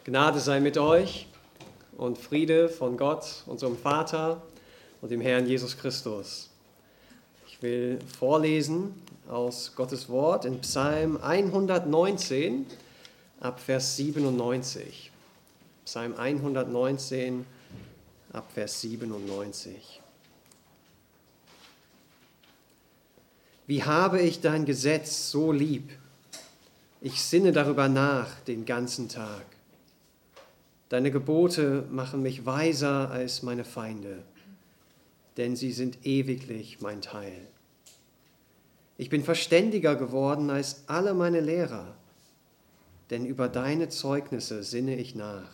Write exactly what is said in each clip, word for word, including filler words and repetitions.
Gnade sei mit euch und Friede von Gott, unserem Vater und dem Herrn Jesus Christus. Ich will vorlesen aus Gottes Wort in Psalm hundertneunzehn ab Vers siebenundneunzig. Psalm hundertneunzehn ab Vers siebenundneunzig. Wie habe ich dein Gesetz so lieb? Ich sinne darüber nach den ganzen Tag. Deine Gebote machen mich weiser als meine Feinde, denn sie sind ewiglich mein Teil. Ich bin verständiger geworden als alle meine Lehrer, denn über deine Zeugnisse sinne ich nach.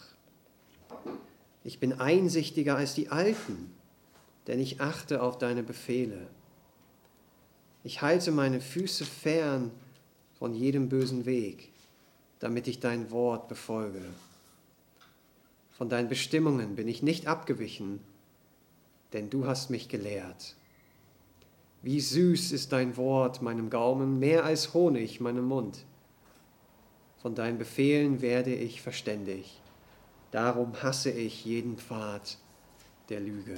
Ich bin einsichtiger als die Alten, denn ich achte auf deine Befehle. Ich halte meine Füße fern von jedem bösen Weg, damit ich dein Wort befolge. Von deinen Bestimmungen bin ich nicht abgewichen, denn du hast mich gelehrt. Wie süß ist dein Wort meinem Gaumen, mehr als Honig meinem Mund. Von deinen Befehlen werde ich verständig, darum hasse ich jeden Pfad der Lüge.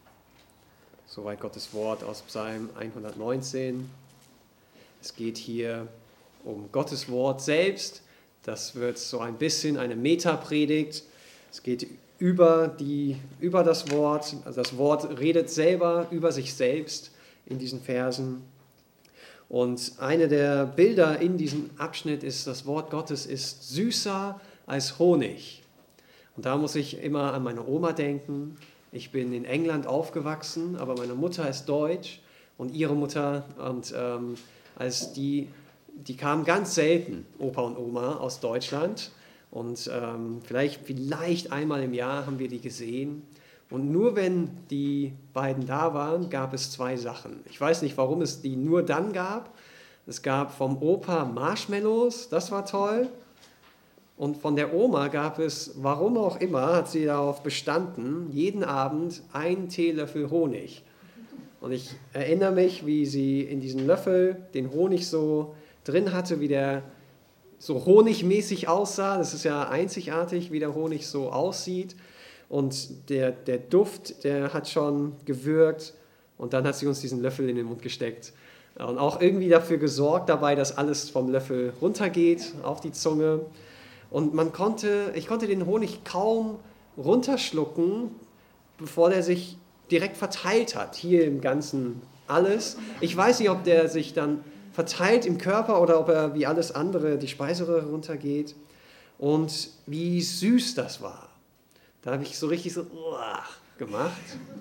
Soweit Gottes Wort aus Psalm hundertneunzehn. Es geht hier um Gottes Wort selbst. Das wird so ein bisschen eine Metapredigt. Es geht über, die, über das Wort, also das Wort redet selber über sich selbst in diesen Versen. Und eine der Bilder in diesem Abschnitt ist, das Wort Gottes ist süßer als Honig. Und da muss ich immer an meine Oma denken. Ich bin in England aufgewachsen, aber meine Mutter ist deutsch und ihre Mutter, und ähm, als die, die kamen ganz selten, Opa und Oma, aus Deutschland. Und ähm, vielleicht, vielleicht einmal im Jahr haben wir die gesehen. Und nur wenn die beiden da waren, gab es zwei Sachen. Ich weiß nicht, warum es die nur dann gab. Es gab vom Opa Marshmallows, das war toll. Und von der Oma gab es, warum auch immer, hat sie darauf bestanden, jeden Abend einen Teelöffel Honig. Und ich erinnere mich, wie sie in diesen Löffel den Honig so drin hatte, wie der so honigmäßig aussah. Das ist ja einzigartig, wie der Honig so aussieht. Und der, der Duft, der hat schon gewirkt. Und dann hat sie uns diesen Löffel in den Mund gesteckt. Und auch irgendwie dafür gesorgt dabei, dass alles vom Löffel runtergeht auf die Zunge. Und man konnte, ich konnte den Honig kaum runterschlucken, bevor der sich direkt verteilt hat. Hier im Ganzen alles. Ich weiß nicht, ob der sich dann verteilt im Körper oder ob er wie alles andere die Speiseröhre runtergeht. Und wie süß das war. Da habe ich so richtig so gemacht.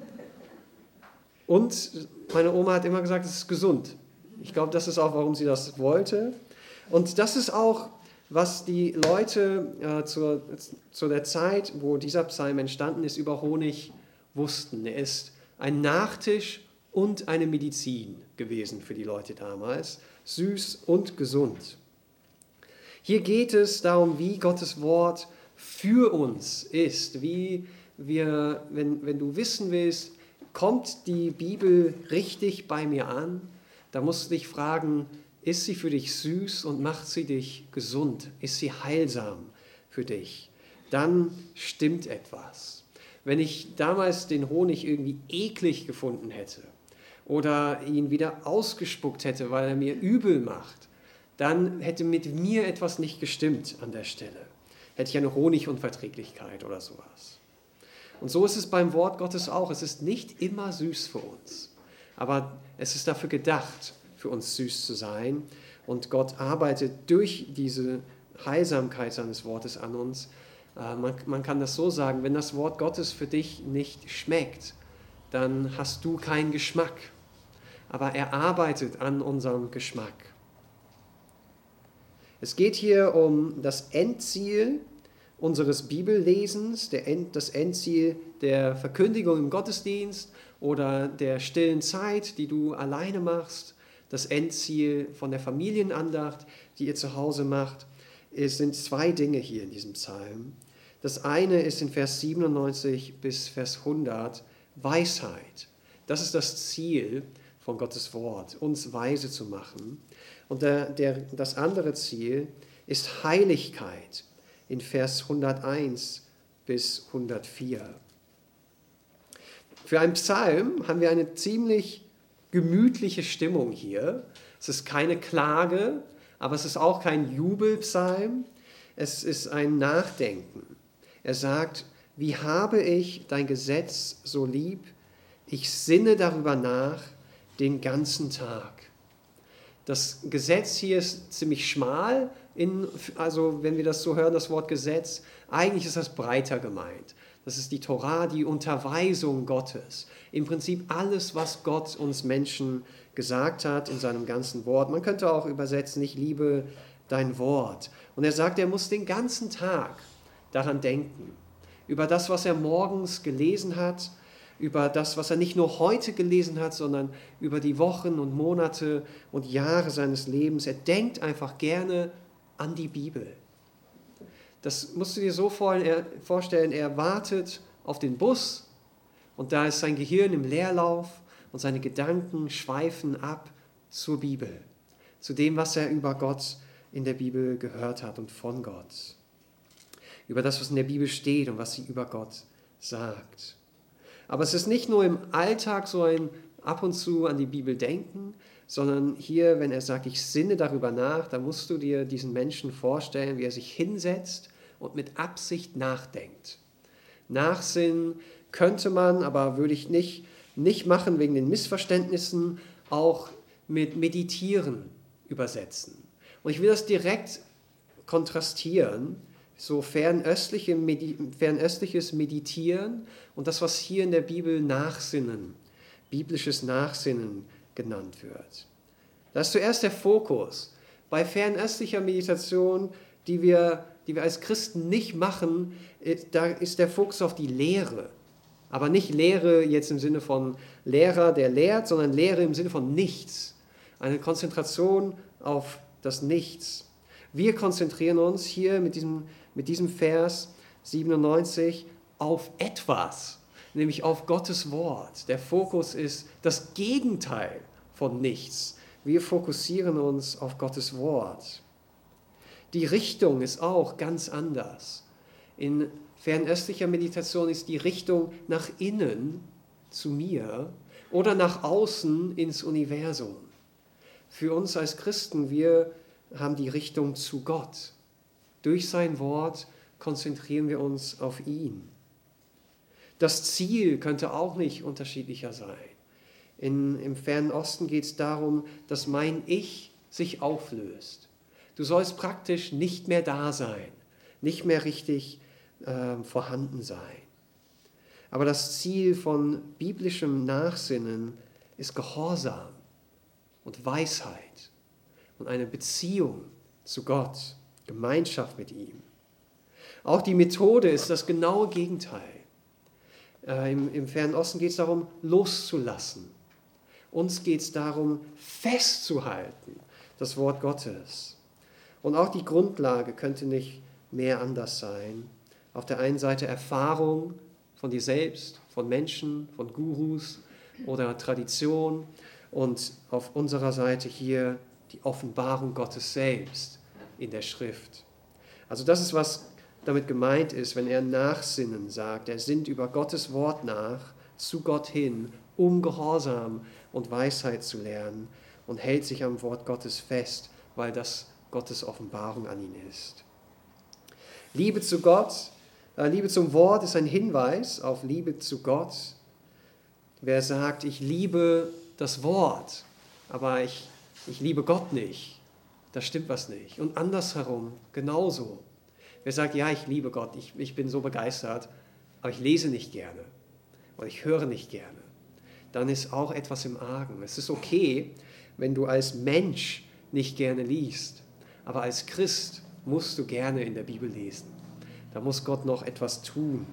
Und meine Oma hat immer gesagt, es ist gesund. Ich glaube, das ist auch, warum sie das wollte. Und das ist auch, was die Leute äh, zur, zu der Zeit, wo dieser Psalm entstanden ist, über Honig wussten. Er ist ein Nachtisch und eine Medizin gewesen für die Leute damals, süß und gesund. Hier geht es darum, wie Gottes Wort für uns ist, wie wir, wenn, wenn du wissen willst, kommt die Bibel richtig bei mir an, da musst du dich fragen, ist sie für dich süß und macht sie dich gesund? Ist sie heilsam für dich? Dann stimmt etwas. Wenn ich damals den Honig irgendwie eklig gefunden hätte, oder ihn wieder ausgespuckt hätte, weil er mir übel macht, dann hätte mit mir etwas nicht gestimmt an der Stelle. Hätte ich eine Honigunverträglichkeit oder sowas. Und so ist es beim Wort Gottes auch. Es ist nicht immer süß für uns, aber es ist dafür gedacht, für uns süß zu sein. Und Gott arbeitet durch diese Heilsamkeit seines Wortes an uns. Man, man kann das so sagen, wenn das Wort Gottes für dich nicht schmeckt, dann hast du keinen Geschmack. Aber er arbeitet an unserem Geschmack. Es geht hier um das Endziel unseres Bibellesens, der End, das Endziel der Verkündigung im Gottesdienst oder der stillen Zeit, die du alleine machst. Das Endziel von der Familienandacht, die ihr zu Hause macht. Es sind zwei Dinge hier in diesem Psalm. Das eine ist in Vers siebenundneunzig bis Vers hundert Weisheit. Das ist das Ziel von Gottes Wort, uns weise zu machen. Und der, der, das andere Ziel ist Heiligkeit. in Vers hunderteins bis hundertvier. Für einen Psalm haben wir eine ziemlich gemütliche Stimmung hier. Es ist keine Klage, aber es ist auch kein Jubelpsalm. Es ist ein Nachdenken. Er sagt, wie habe ich dein Gesetz so lieb? Ich sinne darüber nach den ganzen Tag. Das Gesetz hier ist ziemlich schmal, in, also wenn wir das so hören, das Wort Gesetz, eigentlich ist das breiter gemeint. Das ist die Torah, die Unterweisung Gottes. Im Prinzip alles, was Gott uns Menschen gesagt hat in seinem ganzen Wort. Man könnte auch übersetzen, ich liebe dein Wort. Und er sagt, er muss den ganzen Tag daran denken. Über das, was er morgens gelesen hat, über das, was er nicht nur heute gelesen hat, sondern über die Wochen und Monate und Jahre seines Lebens. Er denkt einfach gerne an die Bibel. Das musst du dir so vorstellen, er wartet auf den Bus und da ist sein Gehirn im Leerlauf und seine Gedanken schweifen ab zur Bibel, zu dem, was er über Gott in der Bibel gehört hat und von Gott. Über das, was in der Bibel steht und was sie über Gott sagt. Aber es ist nicht nur im Alltag so ein ab und zu an die Bibel denken, sondern hier, wenn er sagt, ich sinne darüber nach, da musst du dir diesen Menschen vorstellen, wie er sich hinsetzt und mit Absicht nachdenkt. Nachsinnen könnte man, aber würde ich nicht, nicht machen wegen den Missverständnissen, auch mit Meditieren übersetzen. Und ich will das direkt kontrastieren, so fernöstliche, fernöstliches Meditieren und das, was hier in der Bibel Nachsinnen, biblisches Nachsinnen genannt wird. Da ist zuerst der Fokus. Bei fernöstlicher Meditation, die wir, die wir als Christen nicht machen, da ist der Fokus auf die Lehre. Aber nicht Lehre jetzt im Sinne von Lehrer, der lehrt, sondern Lehre im Sinne von nichts. Eine Konzentration auf das Nichts. Wir konzentrieren uns hier mit diesem, mit diesem Vers siebenundneunzig auf etwas, nämlich auf Gottes Wort. Der Fokus ist das Gegenteil von nichts. Wir fokussieren uns auf Gottes Wort. Die Richtung ist auch ganz anders. In fernöstlicher Meditation ist die Richtung nach innen zu mir oder nach außen ins Universum. Für uns als Christen, wir haben die Richtung zu Gott. Durch sein Wort konzentrieren wir uns auf ihn. Das Ziel könnte auch nicht unterschiedlicher sein. In, Im Fernen Osten geht es darum, dass mein Ich sich auflöst. Du sollst praktisch nicht mehr da sein, nicht mehr richtig äh, vorhanden sein. Aber das Ziel von biblischem Nachsinnen ist Gehorsam und Weisheit und eine Beziehung zu Gott, Gemeinschaft mit ihm. Auch die Methode ist das genaue Gegenteil. Äh, im, Im Fernen Osten geht es darum, loszulassen. Uns geht es darum, festzuhalten, das Wort Gottes. Und auch die Grundlage könnte nicht mehr anders sein. Auf der einen Seite Erfahrung von dir selbst, von Menschen, von Gurus oder Tradition und auf unserer Seite hier die Offenbarung Gottes selbst in der Schrift. Also das ist, was damit gemeint ist, wenn er Nachsinnen sagt. Er sinnt über Gottes Wort nach, zu Gott hin, um Gehorsam und Weisheit zu lernen und hält sich am Wort Gottes fest, weil das Gottes Offenbarung an ihn ist. Liebe zu Gott, äh, Liebe zum Wort ist ein Hinweis auf Liebe zu Gott. Wer sagt, ich liebe das Wort, aber ich, ich liebe Gott nicht, da stimmt was nicht. Und andersherum genauso. Wer sagt, ja, ich liebe Gott, ich, ich bin so begeistert, aber ich lese nicht gerne oder ich höre nicht gerne, dann ist auch etwas im Argen. Es ist okay, wenn du als Mensch nicht gerne liest, aber als Christ musst du gerne in der Bibel lesen. Da muss Gott noch etwas tun.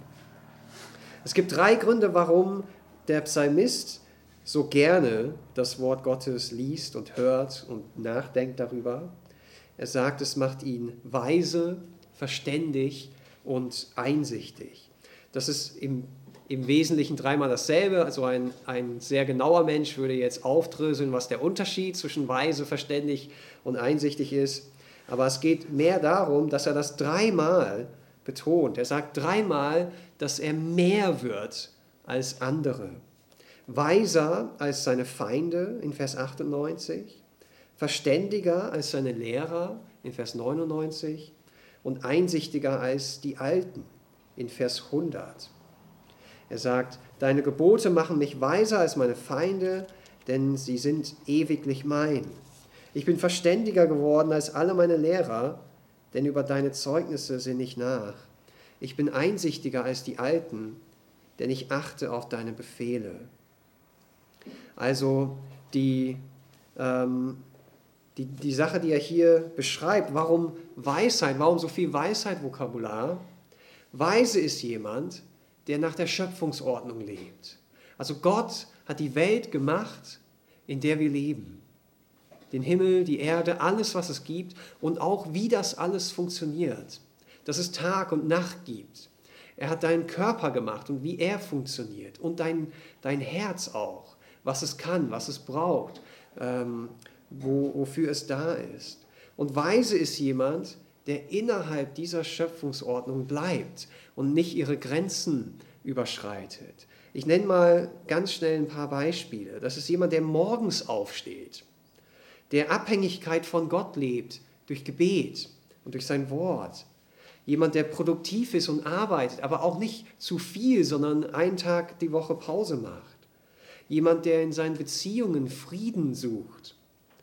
Es gibt drei Gründe, warum der Psalmist so gerne das Wort Gottes liest und hört und nachdenkt darüber. Er sagt, es macht ihn weise, verständig und einsichtig. Das ist im, im Wesentlichen dreimal dasselbe. Also ein, ein sehr genauer Mensch würde jetzt aufdröseln, was der Unterschied zwischen weise, verständig und einsichtig ist. Aber es geht mehr darum, dass er das dreimal betont. Er sagt dreimal, dass er mehr wird als andere. Weiser als seine Feinde in Vers achtundneunzig, verständiger als seine Lehrer in Vers neunundneunzig und einsichtiger als die Alten in Vers hundert. Er sagt, deine Gebote machen mich weiser als meine Feinde, denn sie sind ewiglich mein. Ich bin verständiger geworden als alle meine Lehrer, denn über deine Zeugnisse sinne ich nach. Ich bin einsichtiger als die Alten, denn ich achte auf deine Befehle. Also die, ähm, die, die Sache, die er hier beschreibt, warum Weisheit, warum so viel Weisheit-Vokabular? Weise ist jemand, der nach der Schöpfungsordnung lebt. Also Gott hat die Welt gemacht, in der wir leben. Den Himmel, die Erde, alles, was es gibt und auch, wie das alles funktioniert. Dass es Tag und Nacht gibt. Er hat deinen Körper gemacht und wie er funktioniert und dein, dein Herz auch, was es kann, was es braucht, ähm, wo, wofür es da ist. Und weise ist jemand, der innerhalb dieser Schöpfungsordnung bleibt und nicht ihre Grenzen überschreitet. Ich nenne mal ganz schnell ein paar Beispiele. Das ist jemand, der morgens aufsteht, der Abhängigkeit von Gott lebt durch Gebet und durch sein Wort. Jemand, der produktiv ist und arbeitet, aber auch nicht zu viel, sondern einen Tag die Woche Pause macht. Jemand, der in seinen Beziehungen Frieden sucht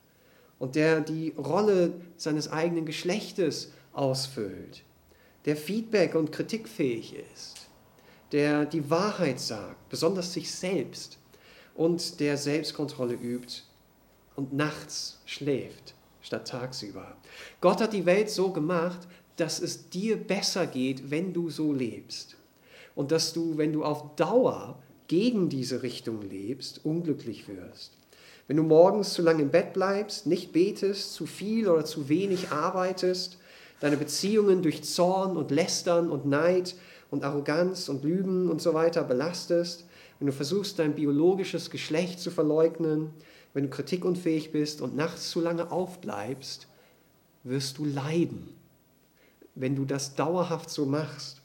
und der die Rolle seines eigenen Geschlechtes ausfüllt, der Feedback- und kritikfähig ist, der die Wahrheit sagt, besonders sich selbst, und der Selbstkontrolle übt und nachts schläft statt tagsüber. Gott hat die Welt so gemacht, dass es dir besser geht, wenn du so lebst. Und dass du, wenn du auf Dauer gegen diese Richtung lebst, unglücklich wirst. Wenn du morgens zu lange im Bett bleibst, nicht betest, zu viel oder zu wenig arbeitest, deine Beziehungen durch Zorn und Lästern und Neid und Arroganz und Lügen und so weiter belastest, wenn du versuchst, dein biologisches Geschlecht zu verleugnen, wenn du kritikunfähig bist und nachts zu lange aufbleibst, wirst du leiden, wenn du das dauerhaft so machst.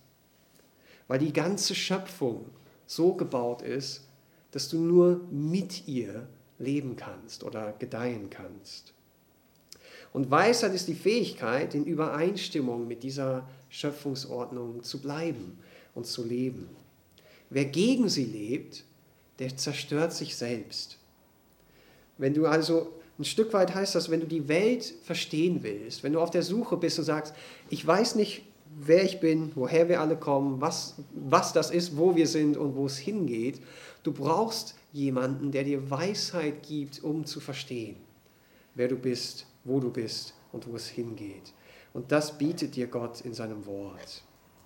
Weil die ganze Schöpfung so gebaut ist, dass du nur mit ihr leben kannst oder gedeihen kannst. Und Weisheit ist die Fähigkeit, in Übereinstimmung mit dieser Schöpfungsordnung zu bleiben und zu leben. Wer gegen sie lebt, der zerstört sich selbst. Wenn du also, ein Stück weit heißt das, wenn du die Welt verstehen willst, wenn du auf der Suche bist und sagst, ich weiß nicht, wer ich bin, woher wir alle kommen, was, was das ist, wo wir sind und wo es hingeht, du brauchst jemanden, der dir Weisheit gibt, um zu verstehen, wer du bist, wo du bist und wo es hingeht. Und das bietet dir Gott in seinem Wort.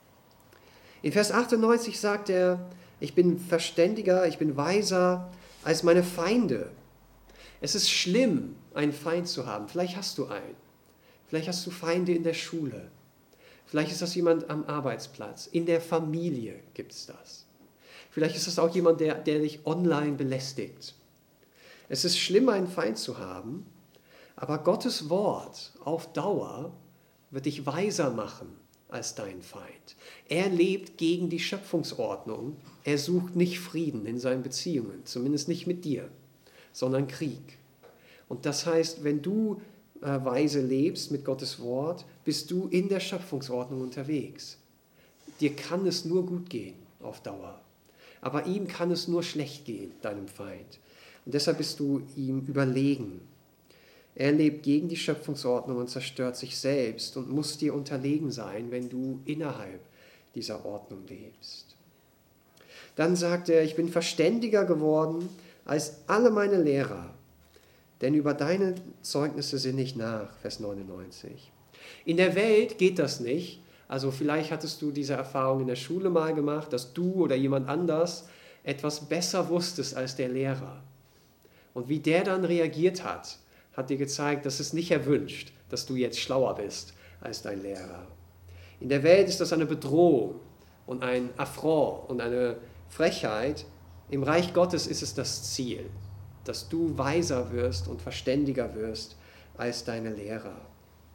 In Vers achtundneunzig sagt er, ich bin verständiger, ich bin weiser als meine Feinde. Es ist schlimm, einen Feind zu haben. Vielleicht hast du einen. Vielleicht hast du Feinde in der Schule. Vielleicht ist das jemand am Arbeitsplatz. In der Familie gibt es das. Vielleicht ist das auch jemand, der, der dich online belästigt. Es ist schlimm, einen Feind zu haben, aber Gottes Wort auf Dauer wird dich weiser machen als dein Feind. Er lebt gegen die Schöpfungsordnung. Er sucht nicht Frieden in seinen Beziehungen, zumindest nicht mit dir, sondern Krieg. Und das heißt, wenn du äh, weise lebst mit Gottes Wort, bist du in der Schöpfungsordnung unterwegs. Dir kann es nur gut gehen auf Dauer. Aber ihm kann es nur schlecht gehen, deinem Feind. Und deshalb bist du ihm überlegen. Er lebt gegen die Schöpfungsordnung und zerstört sich selbst und muss dir unterlegen sein, wenn du innerhalb dieser Ordnung lebst. Dann sagt er, ich bin verständiger geworden als alle meine Lehrer, denn über deine Zeugnisse sinne ich nach, Vers neunundneunzig. In der Welt geht das nicht. Also vielleicht hattest du diese Erfahrung in der Schule mal gemacht, dass du oder jemand anders etwas besser wusstest als der Lehrer. Und wie der dann reagiert hat, hat dir gezeigt, dass es nicht erwünscht, dass du jetzt schlauer bist als dein Lehrer. In der Welt ist das eine Bedrohung und ein Affront und eine Frechheit. Im Reich Gottes ist es das Ziel, dass du weiser wirst und verständiger wirst als deine Lehrer.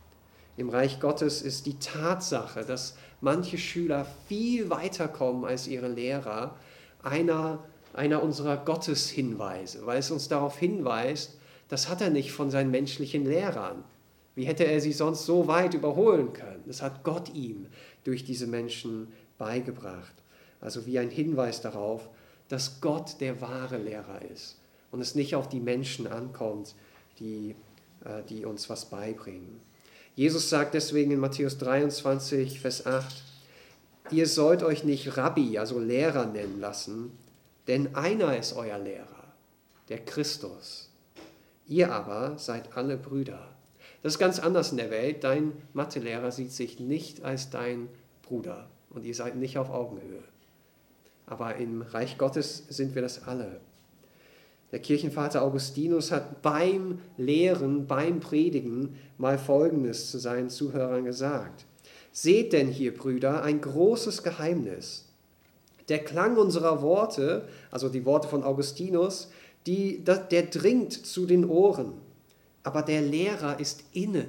Im Reich Gottes ist die Tatsache, dass manche Schüler viel weiter kommen als ihre Lehrer, einer, einer unserer Gotteshinweise, weil es uns darauf hinweist, das hat er nicht von seinen menschlichen Lehrern. Wie hätte er sie sonst so weit überholen können? Das hat Gott ihm durch diese Menschen beigebracht. Also wie ein Hinweis darauf, dass Gott der wahre Lehrer ist und es nicht auf die Menschen ankommt, die, äh, die uns was beibringen. Jesus sagt deswegen in Matthäus dreiundzwanzig, Vers acht, ihr sollt euch nicht Rabbi, also Lehrer nennen lassen, denn einer ist euer Lehrer, der Christus. Ihr aber seid alle Brüder. Das ist ganz anders in der Welt. Dein Mathelehrer sieht sich nicht als dein Bruder und ihr seid nicht auf Augenhöhe. Aber im Reich Gottes sind wir das alle. Der Kirchenvater Augustinus hat beim Lehren, beim Predigen mal Folgendes zu seinen Zuhörern gesagt. Seht denn hier, Brüder, ein großes Geheimnis. Der Klang unserer Worte, also die Worte von Augustinus, die, der dringt zu den Ohren, aber der Lehrer ist innen.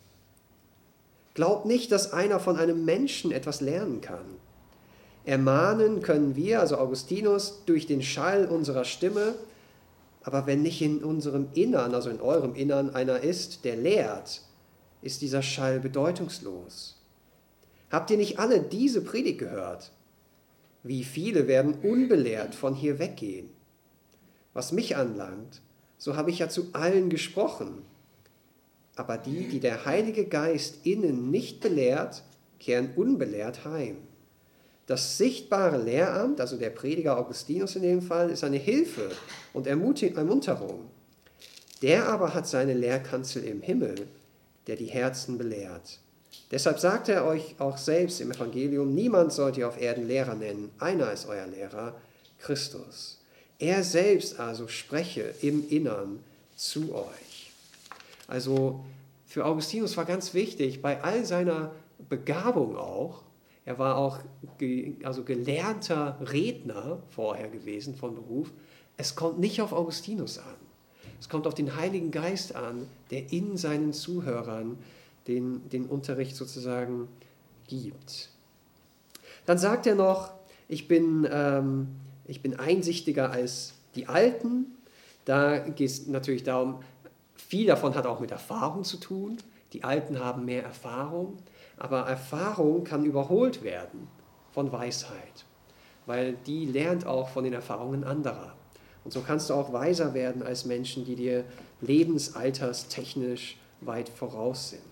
Glaubt nicht, dass einer von einem Menschen etwas lernen kann. Ermahnen können wir, also Augustinus, durch den Schall unserer Stimme, aber wenn nicht in unserem Innern, also in eurem Innern einer ist, der lehrt, ist dieser Schall bedeutungslos. Habt ihr nicht alle diese Predigt gehört? Wie viele werden unbelehrt von hier weggehen? Was mich anlangt, so habe ich ja zu allen gesprochen. Aber die, die der Heilige Geist innen nicht belehrt, kehren unbelehrt heim. Das sichtbare Lehramt, also der Prediger Augustinus in dem Fall, ist eine Hilfe und Ermunterung. Der aber hat seine Lehrkanzel im Himmel, der die Herzen belehrt. Deshalb sagt er euch auch selbst im Evangelium, niemand sollt ihr auf Erden Lehrer nennen, einer ist euer Lehrer, Christus. Er selbst also spreche im Innern zu euch. Also für Augustinus war ganz wichtig, bei all seiner Begabung auch, er war auch ge, also gelernter Redner vorher gewesen von Beruf, es kommt nicht auf Augustinus an. Es kommt auf den Heiligen Geist an, der in seinen Zuhörern den, den Unterricht sozusagen gibt. Dann sagt er noch, ich bin, ähm, ich bin einsichtiger als die Alten. Da geht es natürlich darum, viel davon hat auch mit Erfahrung zu tun. Die Alten haben mehr Erfahrung, aber Erfahrung kann überholt werden von Weisheit, weil die lernt auch von den Erfahrungen anderer. Und so kannst du auch weiser werden als Menschen, die dir lebensalterstechnisch weit voraus sind.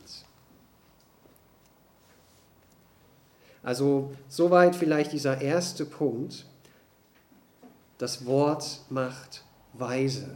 Also soweit vielleicht dieser erste Punkt. Das Wort macht weise.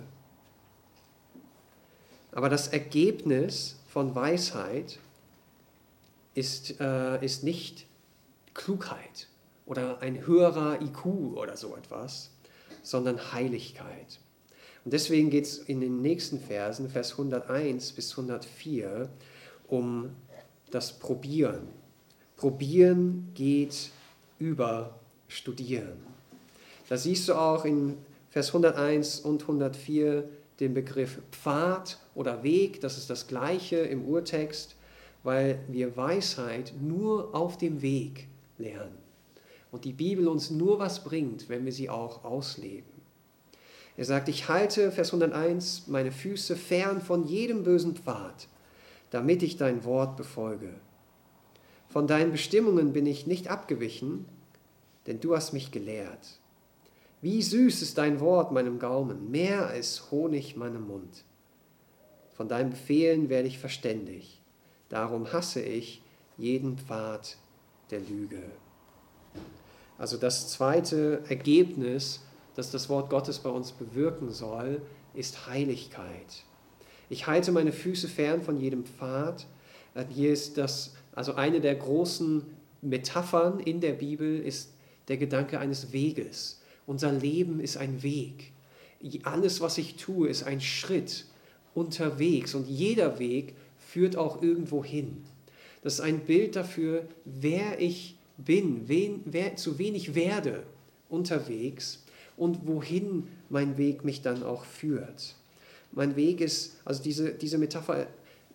Aber das Ergebnis von Weisheit ist, äh, ist nicht Klugheit oder ein höherer I Q oder so etwas, sondern Heiligkeit. Und deswegen geht es in den nächsten Versen, Vers hunderteins bis hundertvier, um das Probieren. Probieren geht über Studieren. Da siehst du auch in Vers hunderteins und hundertvier den Begriff Pfad oder Weg, das ist das Gleiche im Urtext, weil wir Weisheit nur auf dem Weg lernen. Und die Bibel uns nur was bringt, wenn wir sie auch ausleben. Er sagt, ich halte, Vers hunderteins, meine Füße fern von jedem bösen Pfad, damit ich dein Wort befolge. Von deinen Bestimmungen bin ich nicht abgewichen, denn du hast mich gelehrt. Wie süß ist dein Wort meinem Gaumen, mehr als Honig meinem Mund. Von deinen Befehlen werde ich verständig, darum hasse ich jeden Pfad der Lüge. Also das zweite Ergebnis, das das Wort Gottes bei uns bewirken soll, ist Heiligkeit. Ich halte meine Füße fern von jedem Pfad. Hier ist das, also eine der großen Metaphern in der Bibel ist der Gedanke eines Weges. Unser Leben ist ein Weg. Alles, was ich tue, ist ein Schritt unterwegs und jeder Weg führt auch irgendwo hin. Das ist ein Bild dafür, wer ich bin, wen, wer, zu wen ich werde unterwegs und wohin mein Weg mich dann auch führt. Mein Weg ist, also diese, diese Metapher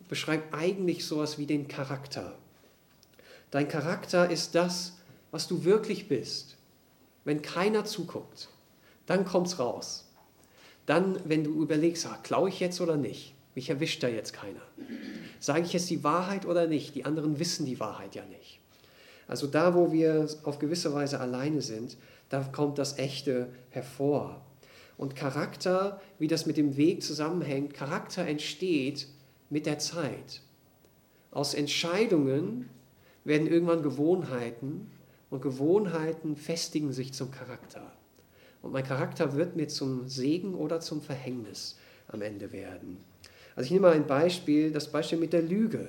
beschreibt eigentlich sowas wie den Charakter. Dein Charakter ist das, was du wirklich bist. Wenn keiner zuguckt, dann kommt's raus. Dann, wenn du überlegst, ah, klaue ich jetzt oder nicht? Mich erwischt da jetzt keiner. Sage ich jetzt die Wahrheit oder nicht? Die anderen wissen die Wahrheit ja nicht. Also da, wo wir auf gewisse Weise alleine sind, da kommt das Echte hervor. Und Charakter, wie das mit dem Weg zusammenhängt, Charakter entsteht mit der Zeit. Aus Entscheidungen werden irgendwann Gewohnheiten und Gewohnheiten festigen sich zum Charakter. Und mein Charakter wird mir zum Segen oder zum Verhängnis am Ende werden. Also ich nehme mal ein Beispiel, das Beispiel mit der Lüge.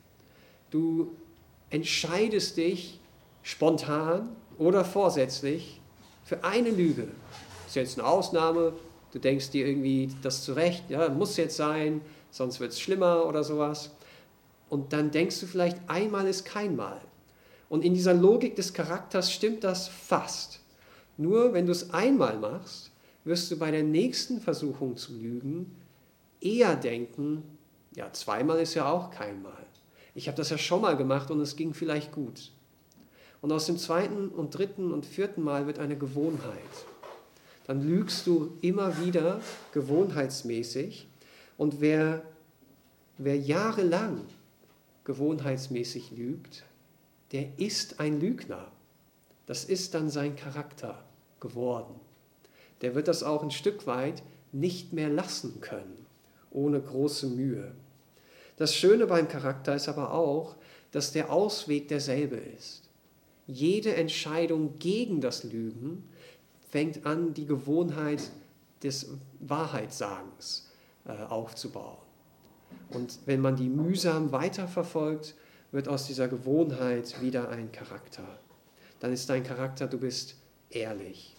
Du entscheidest dich spontan oder vorsätzlich für eine Lüge. Das ist jetzt eine Ausnahme, du denkst dir irgendwie das zurecht, ja, muss jetzt sein, sonst wird es schlimmer oder sowas. Und dann denkst du vielleicht, einmal ist kein Mal. Und in dieser Logik des Charakters stimmt das fast. Nur wenn du es einmal machst, wirst du bei der nächsten Versuchung zu lügen eher denken, ja, zweimal ist ja auch kein Mal. Ich habe das ja schon mal gemacht und es ging vielleicht gut. Und aus dem zweiten und dritten und vierten Mal wird eine Gewohnheit. Dann lügst du immer wieder gewohnheitsmäßig. Und wer, wer jahrelang gewohnheitsmäßig lügt, der ist ein Lügner. Das ist dann sein Charakter geworden. Der wird das auch ein Stück weit nicht mehr lassen können, ohne große Mühe. Das Schöne beim Charakter ist aber auch, dass der Ausweg derselbe ist. Jede Entscheidung gegen das Lügen fängt an, die Gewohnheit des Wahrheitssagens äh, aufzubauen. Und wenn man die mühsam weiterverfolgt, wird aus dieser Gewohnheit wieder ein Charakter. Dann ist dein Charakter, du bist ehrlich.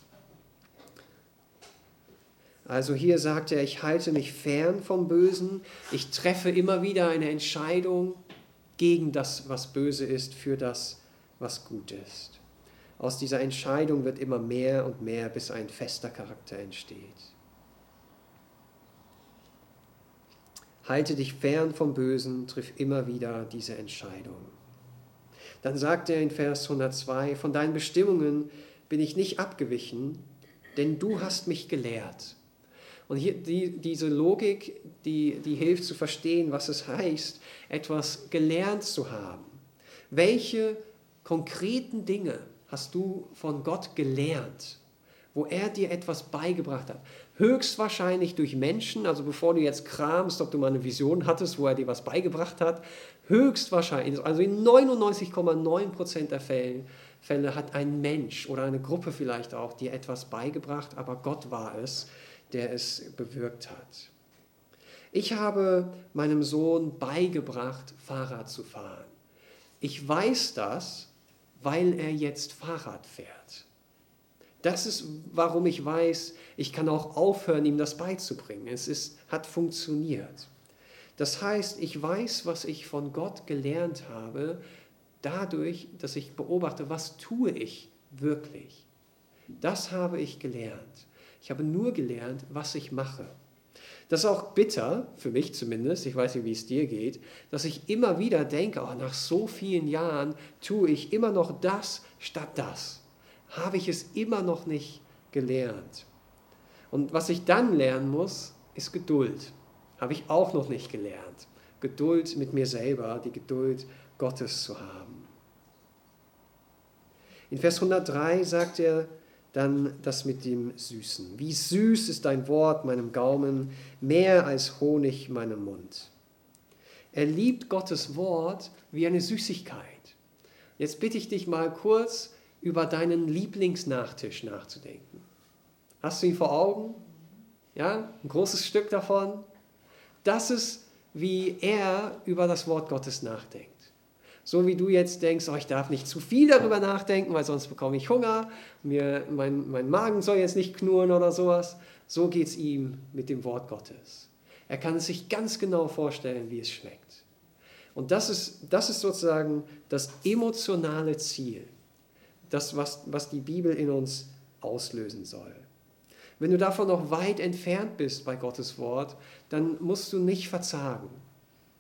Also hier sagt er, ich halte mich fern vom Bösen, ich treffe immer wieder eine Entscheidung gegen das, was böse ist, für das, was gut ist. Aus dieser Entscheidung wird immer mehr und mehr, bis ein fester Charakter entsteht. Halte dich fern vom Bösen, triff immer wieder diese Entscheidung. Dann sagt er in Vers hundertzwei, von deinen Bestimmungen bin ich nicht abgewichen, denn du hast mich gelehrt. Und hier die, diese Logik, die, die hilft zu verstehen, was es heißt, etwas gelernt zu haben. Welche konkreten Dinge hast du von Gott gelernt, wo er dir etwas beigebracht hat? Höchstwahrscheinlich durch Menschen, also bevor du jetzt kramst, ob du mal eine Vision hattest, wo er dir was beigebracht hat, höchstwahrscheinlich, also in neunundneunzig Komma neun Prozent der Fälle, Fälle hat ein Mensch oder eine Gruppe vielleicht auch dir etwas beigebracht, aber Gott war es, der es bewirkt hat. Ich habe meinem Sohn beigebracht, Fahrrad zu fahren. Ich weiß das, weil er jetzt Fahrrad fährt. Das ist, warum ich weiß, ich kann auch aufhören, ihm das beizubringen. Es ist, hat funktioniert. Das heißt, ich weiß, was ich von Gott gelernt habe, dadurch, dass ich beobachte, was tue ich wirklich. Das habe ich gelernt. Ich habe nur gelernt, was ich mache. Das ist auch bitter, für mich zumindest, ich weiß nicht, wie es dir geht, dass ich immer wieder denke, oh, nach so vielen Jahren tue ich immer noch das statt das. Habe ich es immer noch nicht gelernt. Und was ich dann lernen muss, ist Geduld. Habe ich auch noch nicht gelernt. Geduld mit mir selber, die Geduld Gottes zu haben. In Vers hundertdrei sagt er dann das mit dem Süßen. Wie süß ist dein Wort meinem Gaumen, mehr als Honig meinem Mund. Er liebt Gottes Wort wie eine Süßigkeit. Jetzt bitte ich dich mal kurz, über deinen Lieblingsnachtisch nachzudenken. Hast du ihn vor Augen? Ja, ein großes Stück davon. Das ist, wie er über das Wort Gottes nachdenkt. So wie du jetzt denkst, oh, ich darf nicht zu viel darüber nachdenken, weil sonst bekomme ich Hunger, mir, mein, mein Magen soll jetzt nicht knurren oder sowas. So geht es ihm mit dem Wort Gottes. Er kann es sich ganz genau vorstellen, wie es schmeckt. Und das ist, das ist sozusagen das emotionale Ziel. Das, was, was die Bibel in uns auslösen soll. Wenn du davon noch weit entfernt bist bei Gottes Wort, dann musst du nicht verzagen.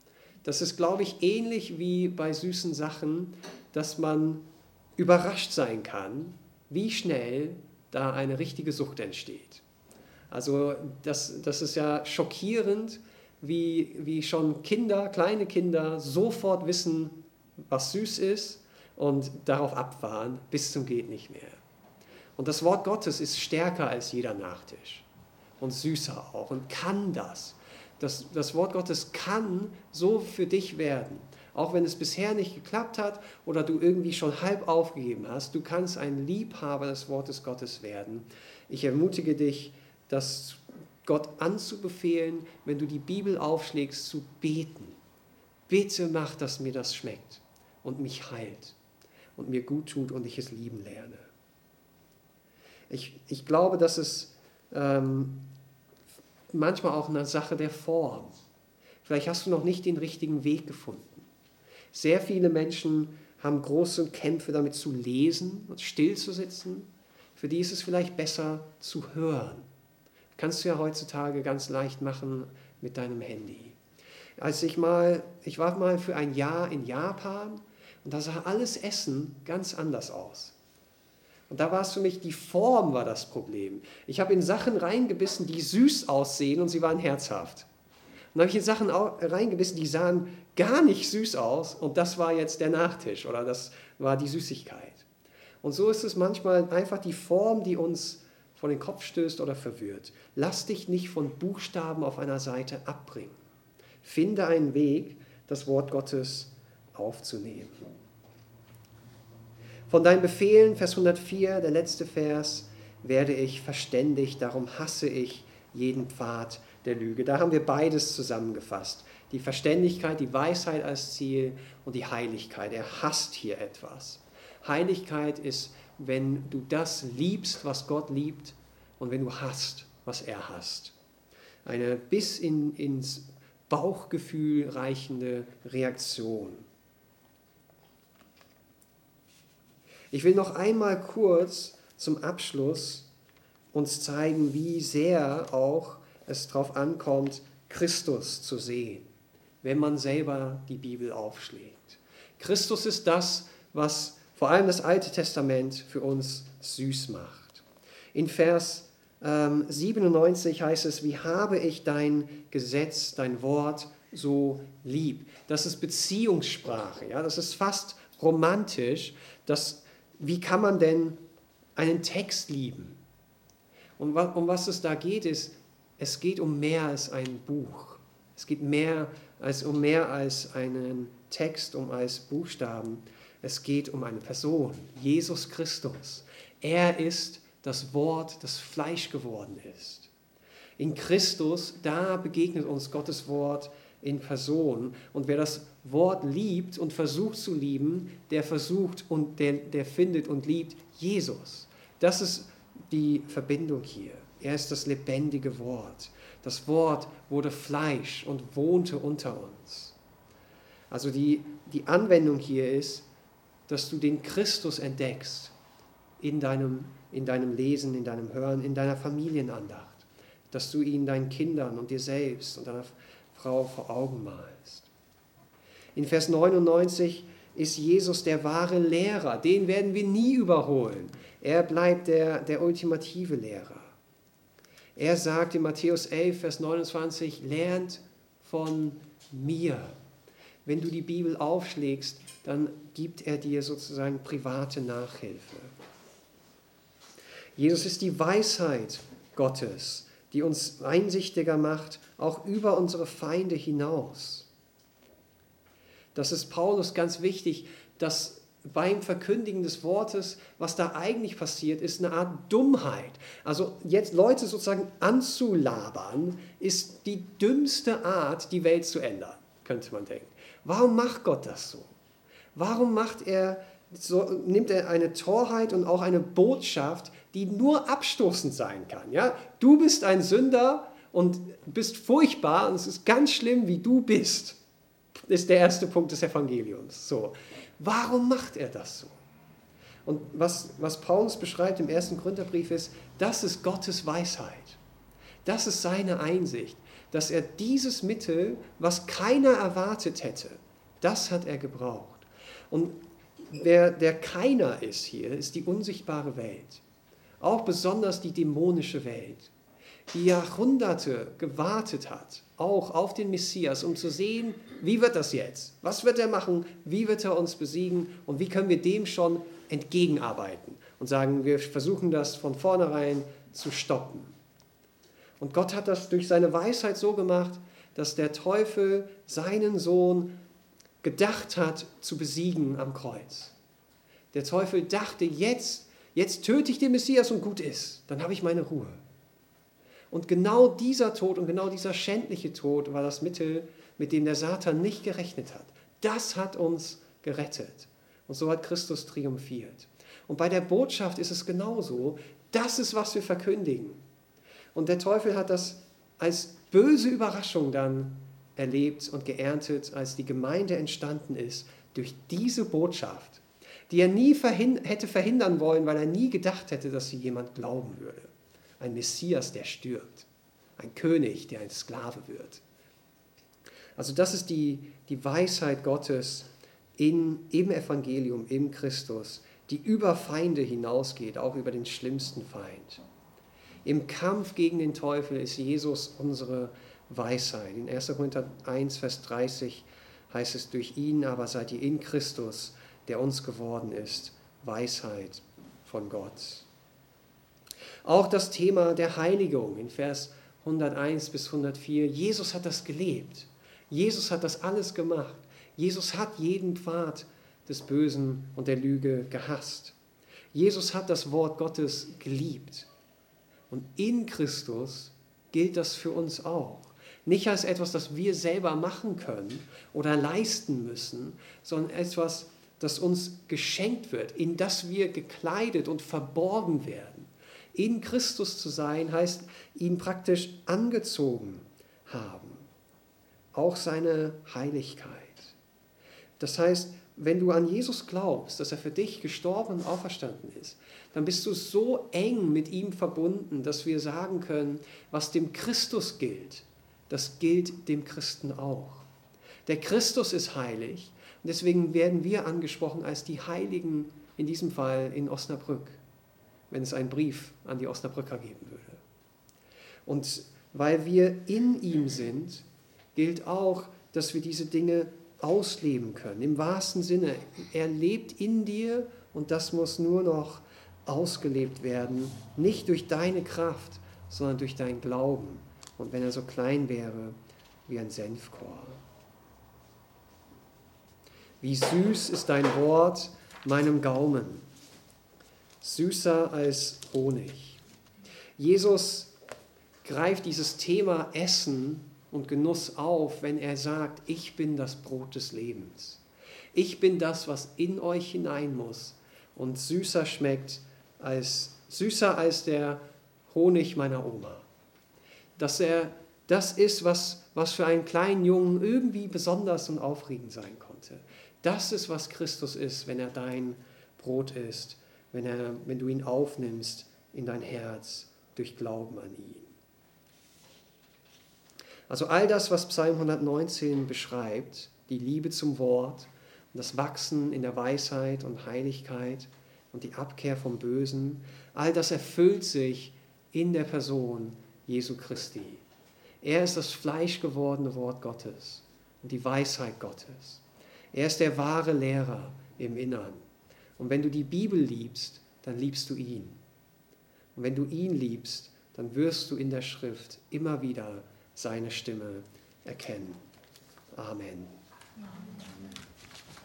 Das ist, glaube ich, ähnlich wie bei süßen Sachen, dass man überrascht sein kann, wie schnell da eine richtige Sucht entsteht. Also das, das ist ja schockierend, wie, wie schon Kinder, kleine Kinder sofort wissen, was süß ist und darauf abfahren bis zum geht nicht mehr. Und das Wort Gottes ist stärker als jeder Nachtisch und süßer auch und kann das. Das, das Wort Gottes kann so für dich werden. Auch wenn es bisher nicht geklappt hat oder du irgendwie schon halb aufgegeben hast, du kannst ein Liebhaber des Wortes Gottes werden. Ich ermutige dich, das Gott anzubefehlen, wenn du die Bibel aufschlägst, zu beten. Bitte mach, dass mir das schmeckt und mich heilt und mir gut tut und ich es lieben lerne. Ich, ich glaube, dass es ähm, manchmal auch eine Sache der Form. Vielleicht hast du noch nicht den richtigen Weg gefunden. Sehr viele Menschen haben große Kämpfe damit zu lesen und still zu sitzen. Für die ist es vielleicht besser zu hören. Kannst du ja heutzutage ganz leicht machen mit deinem Handy. Als ich mal, ich war mal für ein Jahr in Japan und da sah alles Essen ganz anders aus. Und da war es für mich, die Form war das Problem. Ich habe in Sachen reingebissen, die süß aussehen und sie waren herzhaft. Und dann habe ich in Sachen reingebissen, die sahen gar nicht süß aus und das war jetzt der Nachtisch oder das war die Süßigkeit. Und so ist es manchmal einfach die Form, die uns vor den Kopf stößt oder verwirrt. Lass dich nicht von Buchstaben auf einer Seite abbringen. Finde einen Weg, das Wort Gottes aufzunehmen. Von deinen Befehlen, Vers hundertvier, der letzte Vers, werde ich verständigt, darum hasse ich jeden Pfad der Lüge. Da haben wir beides zusammengefasst. Die Verständigkeit, die Weisheit als Ziel und die Heiligkeit. Er hasst hier etwas. Heiligkeit ist, wenn du das liebst, was Gott liebt, und wenn du hasst, was er hasst. Eine bis in, ins Bauchgefühl reichende Reaktion. Ich will noch einmal kurz zum Abschluss uns zeigen, wie sehr auch es darauf ankommt, Christus zu sehen, wenn man selber die Bibel aufschlägt. Christus ist das, was vor allem das Alte Testament für uns süß macht. In Vers ähm, siebenundneunzig heißt es, wie habe ich dein Gesetz, dein Wort so lieb. Das ist Beziehungssprache, ja? Das ist fast romantisch. Das, wie kann man denn einen Text lieben? Und um was es da geht, ist, es geht um mehr als ein Buch. Es geht mehr als, um mehr als einen Text, um als Buchstaben. Es geht um eine Person, Jesus Christus. Er ist das Wort, das Fleisch geworden ist. In Christus, da begegnet uns Gottes Wort in Person. Und wer das Wort liebt und versucht zu lieben, der versucht und der, der findet und liebt Jesus. Das ist die Verbindung hier. Er ist das lebendige Wort. Das Wort wurde Fleisch und wohnte unter uns. Also die, die Anwendung hier ist, dass du den Christus entdeckst in deinem, in deinem Lesen, in deinem Hören, in deiner Familienandacht. Dass du ihn deinen Kindern und dir selbst und deiner Frau vor Augen malst. In Vers neunundneunzig ist Jesus der wahre Lehrer. Den werden wir nie überholen. Er bleibt der, der ultimative Lehrer. Er sagt in Matthäus elf, Vers neunundzwanzig, lernt von mir. Wenn du die Bibel aufschlägst, dann gibt er dir sozusagen private Nachhilfe. Jesus ist die Weisheit Gottes, die uns einsichtiger macht, auch über unsere Feinde hinaus. Das ist Paulus ganz wichtig, dass beim Verkündigen des Wortes, was da eigentlich passiert, ist eine Art Dummheit. Also jetzt Leute sozusagen anzulabern, ist die dümmste Art, die Welt zu ändern, könnte man denken. Warum macht Gott das so? Warum macht er so, nimmt er eine Torheit und auch eine Botschaft, die nur abstoßend sein kann? Ja? Du bist ein Sünder und bist furchtbar und es ist ganz schlimm, wie du bist. Das ist der erste Punkt des Evangeliums. So. Warum macht er das so? Und was, was Paulus beschreibt im ersten Korintherbrief ist, das ist Gottes Weisheit. Das ist seine Einsicht. dass er dieses Mittel, was keiner erwartet hätte, das hat er gebraucht. Und wer der Keiner ist hier, ist die unsichtbare Welt. Auch besonders die dämonische Welt, die Jahrhunderte gewartet hat, auch auf den Messias, um zu sehen, wie wird das jetzt? Was wird er machen? Wie wird er uns besiegen? Und wie können wir dem schon entgegenarbeiten? Und sagen, wir versuchen das von vornherein zu stoppen. Und Gott hat das durch seine Weisheit so gemacht, dass der Teufel seinen Sohn gedacht hat zu besiegen am Kreuz. Der Teufel dachte, jetzt, jetzt töte ich den Messias und gut ist, dann habe ich meine Ruhe. Und genau dieser Tod und genau dieser schändliche Tod war das Mittel, mit dem der Satan nicht gerechnet hat. Das hat uns gerettet. Und so hat Christus triumphiert. Und bei der Botschaft ist es genauso. Das ist, was wir verkündigen. Und der Teufel hat das als böse Überraschung dann erlebt und geerntet, als die Gemeinde entstanden ist, durch diese Botschaft, die er nie verhin- hätte verhindern wollen, weil er nie gedacht hätte, dass sie jemand glauben würde. Ein Messias, der stirbt. Ein König, der ein Sklave wird. Also das ist die, die Weisheit Gottes in, im Evangelium, im Christus, die über Feinde hinausgeht, auch über den schlimmsten Feind. Im Kampf gegen den Teufel ist Jesus unsere Weisheit. In erster Korinther eins, Vers dreißig heißt es, durch ihn aber seid ihr in Christus, der uns geworden ist, Weisheit von Gott. Auch das Thema der Heiligung in Vers hunderteins bis hundertvier. Jesus hat das gelebt. Jesus hat das alles gemacht. Jesus hat jeden Pfad des Bösen und der Lüge gehasst. Jesus hat das Wort Gottes geliebt. Und in Christus gilt das für uns auch. Nicht als etwas, das wir selber machen können oder leisten müssen, sondern etwas, das uns geschenkt wird, in das wir gekleidet und verborgen werden. In Christus zu sein, heißt ihn praktisch angezogen haben. Auch seine Heiligkeit. Das heißt, wenn du an Jesus glaubst, dass er für dich gestorben und auferstanden ist, dann bist du so eng mit ihm verbunden, dass wir sagen können, was dem Christus gilt, das gilt dem Christen auch. Der Christus ist heilig und deswegen werden wir angesprochen als die Heiligen, in diesem Fall in Osnabrück, wenn es einen Brief an die Osnabrücker geben würde. Und weil wir in ihm sind, gilt auch, dass wir diese Dinge ausleben können. Im wahrsten Sinne, er lebt in dir und das muss nur noch ausgelebt werden, nicht durch deine Kraft, sondern durch dein Glauben. Und wenn er so klein wäre wie ein Senfkorn. Wie süß ist dein Wort meinem Gaumen, süßer als Honig. Jesus greift dieses Thema Essen und Genuss auf, wenn er sagt, ich bin das Brot des Lebens. Ich bin das, was in euch hinein muss und süßer schmeckt als, süßer als der Honig meiner Oma. Dass er das ist, was, was für einen kleinen Jungen irgendwie besonders und aufregend sein konnte. Das ist, was Christus ist, wenn er dein Brot ist, wenn, er, wenn du ihn aufnimmst in dein Herz durch Glauben an ihn. Also all das, was Psalm hundertneunzehn beschreibt, die Liebe zum Wort und das Wachsen in der Weisheit und Heiligkeit und die Abkehr vom Bösen, all das erfüllt sich in der Person Jesu Christi. Er ist das fleischgewordene Wort Gottes und die Weisheit Gottes. Er ist der wahre Lehrer im Innern. Und wenn du die Bibel liebst, dann liebst du ihn. Und wenn du ihn liebst, dann wirst du in der Schrift immer wieder seine Stimme erkennen. Amen.